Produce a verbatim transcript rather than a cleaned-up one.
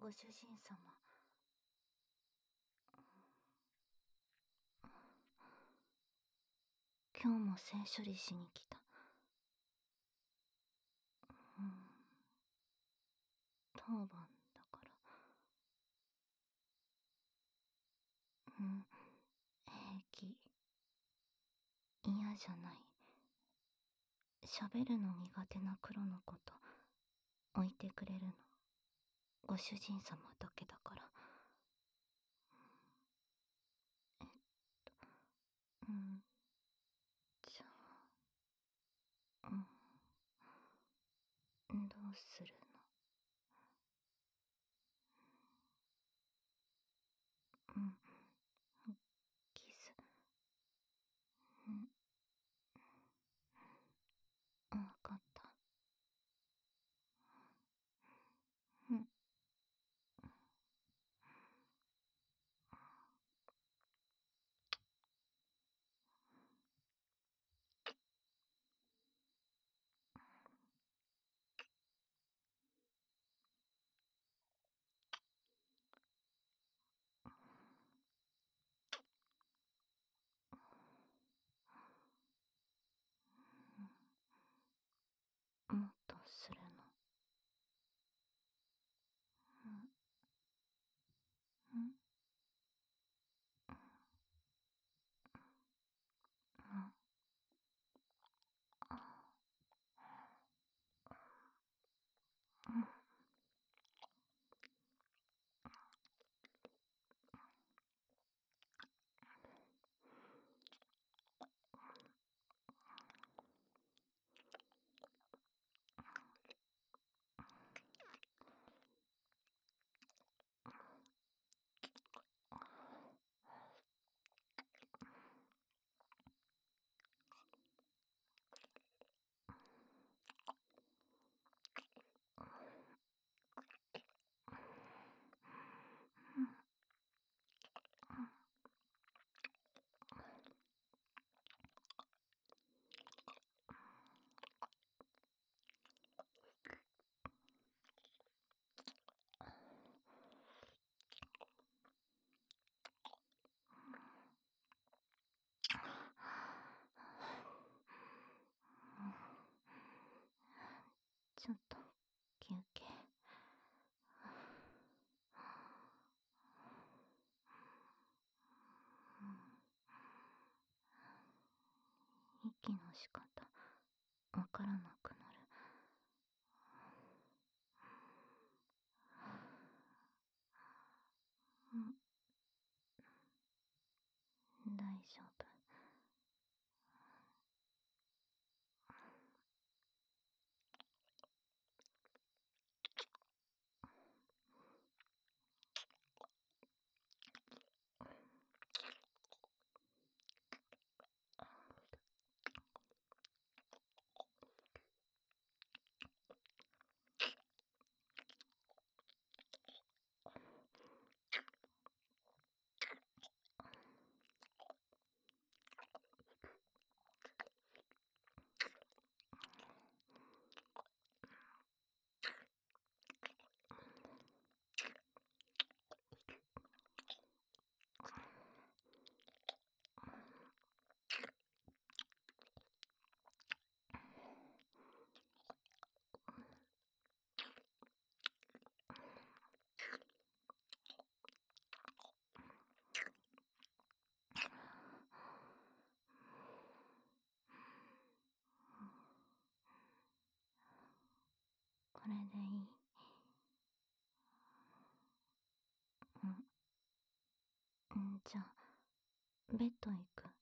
ご主人様。今日も性処理しに来た。うん。当番だから。うん。平気。嫌じゃない。喋るの苦手な黒のこと置いてくれるのご主人様だけだから。えっと、うん。じゃあ、うん。どうするの？うん。キス。うん。わかった。うん。もっとするの？うん。うん。ああ。うん。ちょっと休憩。息の仕方わからなくなる。うん。大丈夫。これでいい？うん。んじゃあベッド行く。